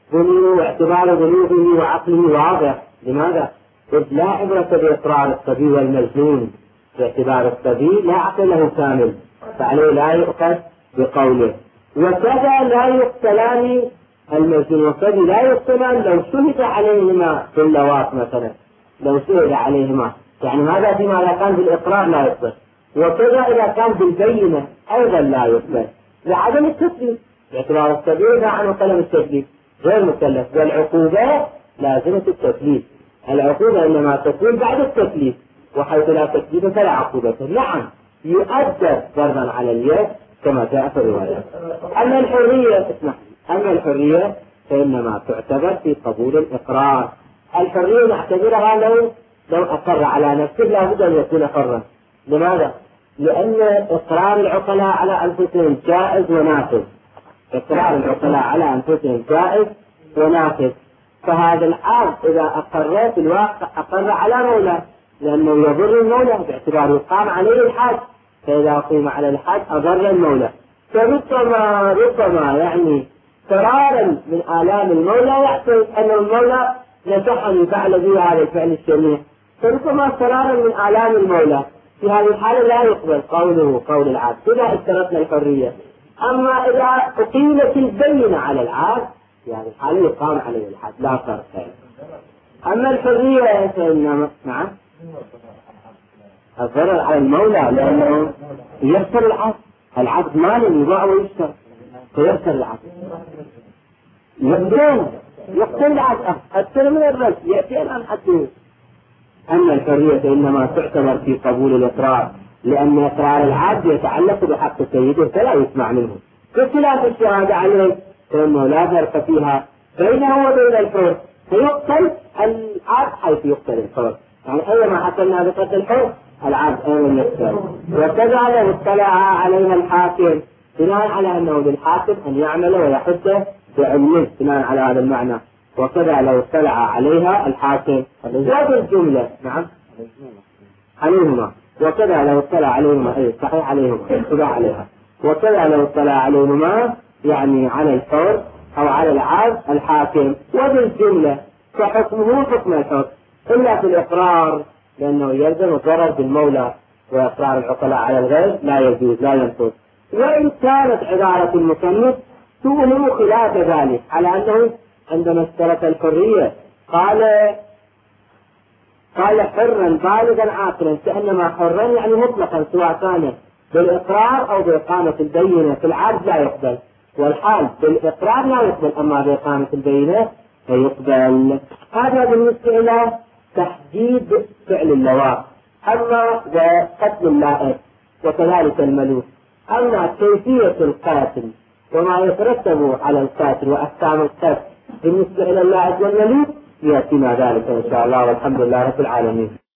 بلوغه وعقله واضح. لماذا؟ إذ لا عبرة بإقرار الصبي والمجنون، باعتبار الصبي لا عقل له كامل، فعليه لا يؤخذ بقوله. وكذا لا يقتلان المجنون والصبي، لا يقتلان لو شهد عليهما في اللواط مثلا، لو شهد عليهما، يعني هذا فيما إذا كان بالإقرار لا يقبل. وكذا إذا كان بالبينة أيضا لا يقبل لعدم التكليف، باعتبار الصبي لا عنه قلم التكليف غير مكلف، والعقوبة لازمة التكليف. العقوبة إنما تكون بعد التكليف، وحيث لا تكليف فلا عقوبة. نعم يؤدب ضربا على اليد كما جاء في الرواية. أما الحرية فإنما تعتبر في قبول الإقرار. الحرية نعتبرها لو أقر على نفسه لا بد أن يكون حرا. لماذا؟ لأن إقرار العقلاء على أنفسهم جائز ونافذ، إقرار العقلاء على أنفسهم جائز ونافذ. فهذا العبد إذا أقر في الواقع أقر على مولاه، لأنه يضر المولى باعتبار يقام عليه الحد، فإذا قيم على الحد أضر المولى. فربما يعني فرارا من آلام المولى يحسب أن المولى نصحني فعل بي هذا الفعل الشنيع، فربما فرارا من آلام المولى. في هذه الحالة لا يقبل قوله قول العبد، إذا اشترطنا الحرية. أما إذا أقيمت البينة على العبد في هذه الحالة يقام عليه الحد، لا فرق. أما الحرية فإنما نعم الضرر على المولى، لأنه يخسر العبد مال يباع ويشترى، فيخسر العبد، يقتل العبد أكثر من الرجل يأتي الآن حده. أما الحرية فإنما تعتبر في قبول الإقرار، لأن إقرار العبد يتعلق بحق سيده فلا يسمع منه، كخلاف الشهادة عليه فإنه لا فرق فيها بينه وبين الحر، فيقتل العبد حيث يقتل الحر، يعني أيما حصلنا بقتل الحر العبد أيضا يقتل. وكذا لو اطلع عليها الحاكم بناء على أنه للحاكم أن يعمل ويحده بعلمه بناء على هذا المعنى. وكذا لو اطلع عليها الحاكم زاد الجملة نعم عليهما، وكذا لو اطلع عليهما أي صحيح عليهما اتباع عليها، وكذا لو اطلع عليهما يعني على الحر أو على العبد الحاكم، وبالجملة فحكمه حكم الحر إلا في الإقرار، لأنه يلزم الضرر بالمولى، وإقرار العقلاء على الغير لا يجوز لا ينفذ. وإن كانت عبارة المصنف توهم خلاف ذلك، على أنه عندما اشترط الحرية قال حرا بالغا عاقلا، كأنما حرا يعني مطلقا سواء كان بالإقرار أو بإقامة البينة. في العبد لا يقبل، والحال بالإقرار لا يقبل، أما بإقامة البينة فيقبل. هذا بالنسبة إلى تحديد فعل اللواء. أما قتل اللائق وكذلك الملوث، أما كيفية القاتل وما يترتب على القاتل وأحكام القتل بالنسبة إلى اللائق والملوث يأتينا ذلك إن شاء الله، والحمد لله رب العالمين.